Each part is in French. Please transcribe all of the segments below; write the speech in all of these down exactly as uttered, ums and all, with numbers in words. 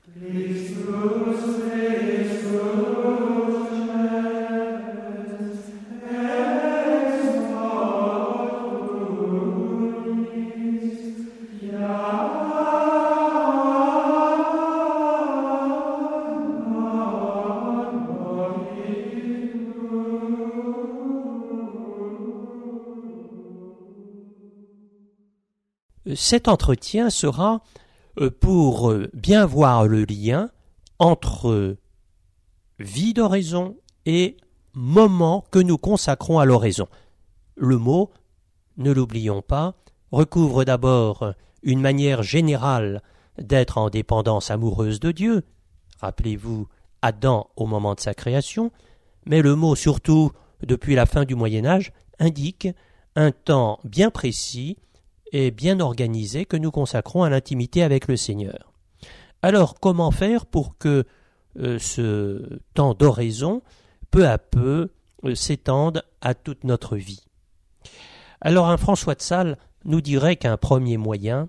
Cet entretien sera pour bien voir le lien entre vie d'oraison et moment que nous consacrons à l'oraison. Le mot, ne l'oublions pas, recouvre d'abord une manière générale d'être en dépendance amoureuse de Dieu. Rappelez-vous Adam au moment de sa création, mais le mot, surtout depuis la fin du Moyen-Âge, indique un temps bien précis et bien organisé que nous consacrons à l'intimité avec le Seigneur. Alors, comment faire pour que euh, ce temps d'oraison, peu à peu, euh, s'étende à toute notre vie? Alors, un François de Sales nous dirait qu'un premier moyen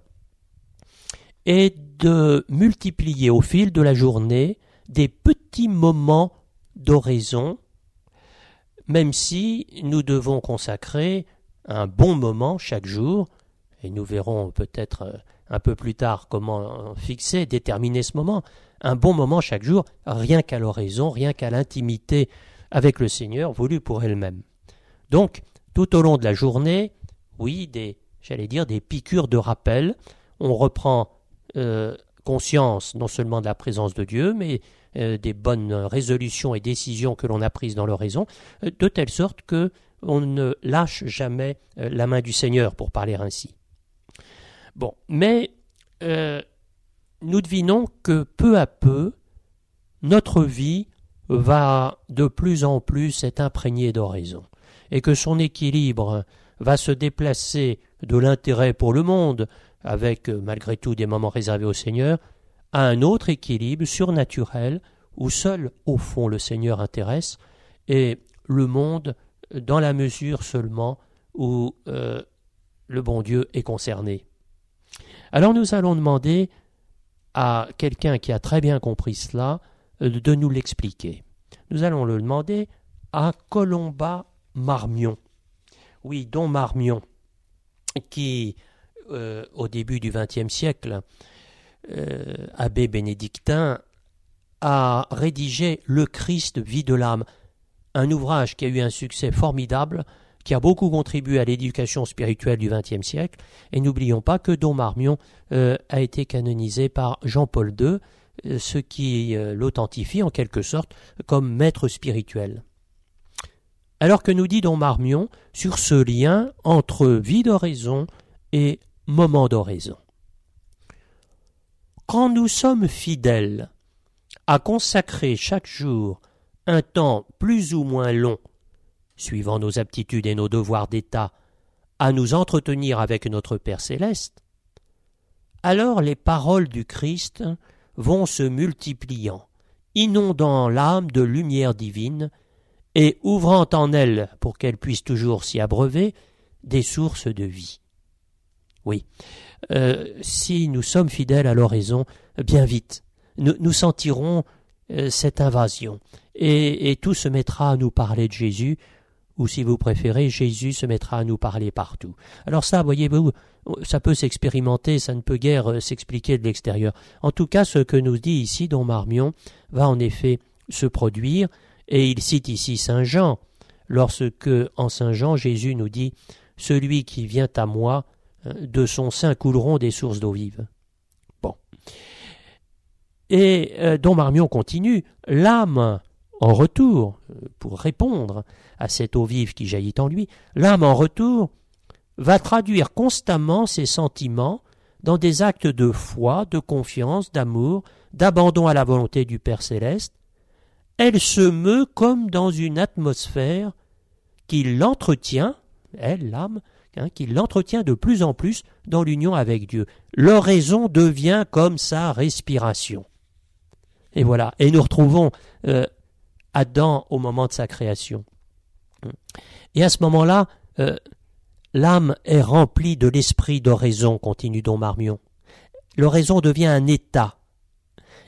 est de multiplier au fil de la journée des petits moments d'oraison, même si nous devons consacrer un bon moment chaque jour. Et nous verrons peut-être un peu plus tard comment fixer, déterminer ce moment. Un bon moment chaque jour, rien qu'à l'oraison, rien qu'à l'intimité avec le Seigneur, voulu pour elle-même. Donc, tout au long de la journée, oui, des, j'allais dire, des piqûres de rappel. On reprend euh, conscience non seulement de la présence de Dieu, mais euh, des bonnes résolutions et décisions que l'on a prises dans l'oraison, euh, de telle sorte que on ne lâche jamais euh, la main du Seigneur, pour parler ainsi. Bon, mais euh, nous devinons que peu à peu, notre vie va de plus en plus être imprégnée d'oraison, et que son équilibre va se déplacer de l'intérêt pour le monde, avec malgré tout des moments réservés au Seigneur, à un autre équilibre surnaturel, où seul au fond le Seigneur intéresse, et le monde dans la mesure seulement où euh, le bon Dieu est concerné. Alors nous allons demander à quelqu'un qui a très bien compris cela de nous l'expliquer. Nous allons le demander à Colomba Marmion. Oui, Don Marmion, qui euh, au début du vingtième siècle, euh, abbé bénédictin, a rédigé Le Christ, vie de l'âme, un ouvrage qui a eu un succès formidable, qui a beaucoup contribué à l'éducation spirituelle du vingtième siècle. Et n'oublions pas que Don Marmion euh, a été canonisé par Jean-Paul deux, euh, ce qui euh, l'authentifie en quelque sorte comme maître spirituel. Alors que nous dit Don Marmion sur ce lien entre vie d'oraison et moment d'oraison. Quand nous sommes fidèles à consacrer chaque jour un temps plus ou moins long, suivant nos aptitudes et nos devoirs d'État, à nous entretenir avec notre Père céleste, alors les paroles du Christ vont se multipliant, inondant l'âme de lumière divine et ouvrant en elle, pour qu'elle puisse toujours s'y abreuver, des sources de vie. Oui, euh, si nous sommes fidèles à l'oraison, bien vite, nous, nous sentirons euh, cette invasion, et, et tout se mettra à nous parler de Jésus, ou si vous préférez, Jésus se mettra à nous parler partout. Alors ça, voyez-vous, ça peut s'expérimenter, ça ne peut guère s'expliquer de l'extérieur. En tout cas, ce que nous dit ici Don Marmion va en effet se produire, et il cite ici Saint Jean, lorsque en Saint Jean, Jésus nous dit « Celui qui vient à moi, de son sein couleront des sources d'eau vive. » Bon. Et euh, Don Marmion continue « L'âme, en retour, pour répondre à cette eau vive qui jaillit en lui, l'âme en retour va traduire constamment ses sentiments dans des actes de foi, de confiance, d'amour, d'abandon à la volonté du Père céleste. Elle se meut comme dans une atmosphère qui l'entretient, elle, l'âme, hein, qui l'entretient de plus en plus dans l'union avec Dieu. L'oraison devient comme sa respiration. Et voilà, et nous retrouvons euh, Adam au moment de sa création. Et à ce moment-là, euh, l'âme est remplie de l'esprit d'oraison, continue Don Marmion. L'oraison devient un état.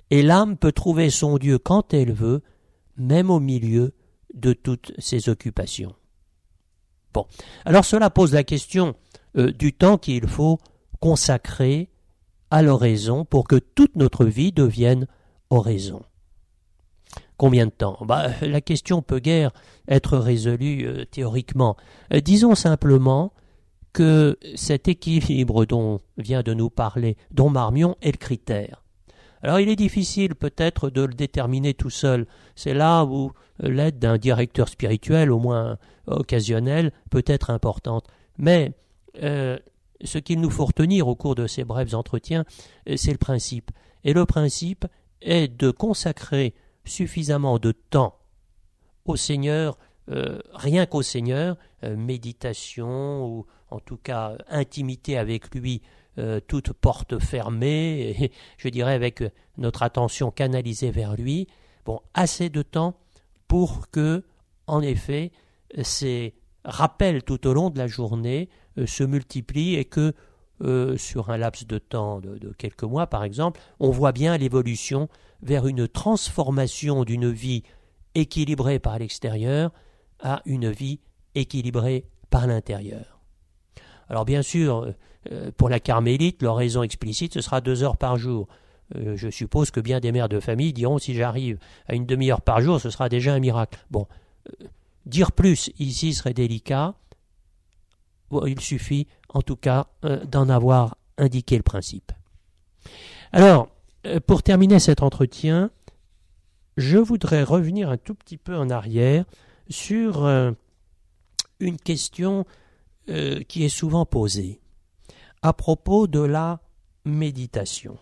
et l'âme peut trouver son Dieu quand elle veut, même au milieu de toutes ses occupations. Bon, alors cela pose la question euh, du temps qu'il faut consacrer à l'oraison pour que toute notre vie devienne oraison. Combien de temps? Bah, la question peut guère être résolue euh, théoriquement. Euh, disons simplement que cet équilibre dont vient de nous parler Don Marmion est le critère. Alors il est difficile peut-être de le déterminer tout seul. C'est là où l'aide d'un directeur spirituel, au moins occasionnel, peut être importante. Mais euh, ce qu'il nous faut retenir au cours de ces brefs entretiens, c'est le principe. Et le principe est de consacrer suffisamment de temps au Seigneur, euh, rien qu'au Seigneur, euh, méditation ou en tout cas intimité avec lui, euh, toute porte fermée, et, je dirais avec notre attention canalisée vers lui. Bon, assez de temps pour que, en effet, ces rappels tout au long de la journée euh, se multiplient et que euh, sur un laps de temps de, de quelques mois, par exemple, on voit bien l'évolution vers une transformation d'une vie équilibrée par l'extérieur à une vie équilibrée par l'intérieur. Alors bien sûr, euh, pour la carmélite, l'oraison explicite, ce sera deux heures par jour. Euh, je suppose que bien des mères de famille diront si j'arrive à une demi-heure par jour, ce sera déjà un miracle. Bon, euh, dire plus ici serait délicat. Bon, il suffit en tout cas euh, d'en avoir indiqué le principe. Alors, euh, pour terminer cet entretien, je voudrais revenir un tout petit peu en arrière sur euh, une question euh, qui est souvent posée à propos de la méditation.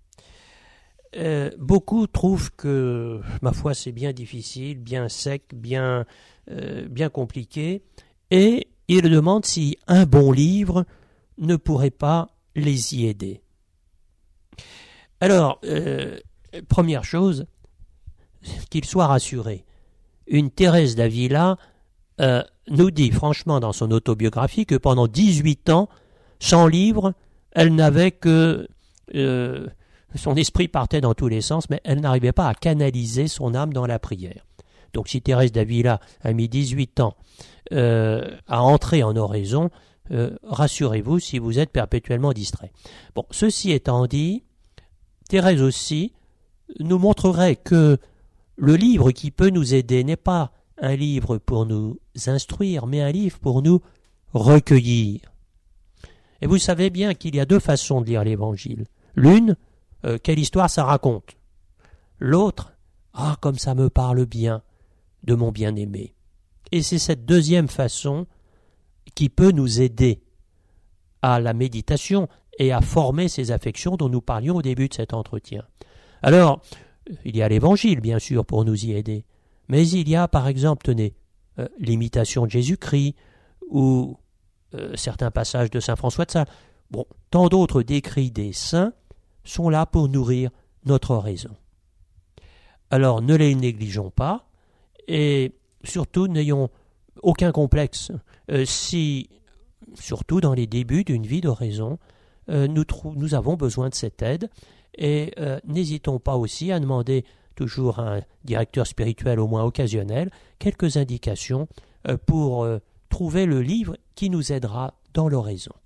Euh, beaucoup trouvent que, ma foi, c'est bien difficile, bien sec, bien, euh, bien compliqué, et ils demandent si un bon livre ne pourrait pas les y aider. Alors, euh, première chose, qu'ils soient rassurés. Une Thérèse d'Avila euh, nous dit franchement dans son autobiographie que pendant dix-huit ans, sans livre, elle n'avait que... Euh, son esprit partait dans tous les sens, mais elle n'arrivait pas à canaliser son âme dans la prière. Donc si Thérèse d'Avila a mis dix-huit ans euh, à entrer en oraison, euh, rassurez-vous si vous êtes perpétuellement distrait. Bon, ceci étant dit, Thérèse aussi nous montrerait que le livre qui peut nous aider n'est pas un livre pour nous instruire, mais un livre pour nous recueillir. Et vous savez bien qu'il y a deux façons de lire l'Évangile. L'une, euh, quelle histoire ça raconte. L'autre, ah, comme ça me parle bien de mon bien-aimé. Et c'est cette deuxième façon qui peut nous aider à la méditation et à former ces affections dont nous parlions au début de cet entretien. Alors, il y a l'Évangile, bien sûr, pour nous y aider, mais il y a, par exemple, tenez, euh, l'imitation de Jésus-Christ ou euh, certains passages de saint François de Sales. Bon, tant d'autres d'écrits des saints sont là pour nourrir notre oraison. Alors, ne les négligeons pas et surtout n'ayons aucun complexe euh, si, surtout dans les débuts d'une vie d'oraison, euh, nous, trou- nous avons besoin de cette aide. Et euh, n'hésitons pas aussi à demander toujours à un directeur spirituel au moins occasionnel quelques indications euh, pour euh, trouver le livre qui nous aidera dans l'oraison.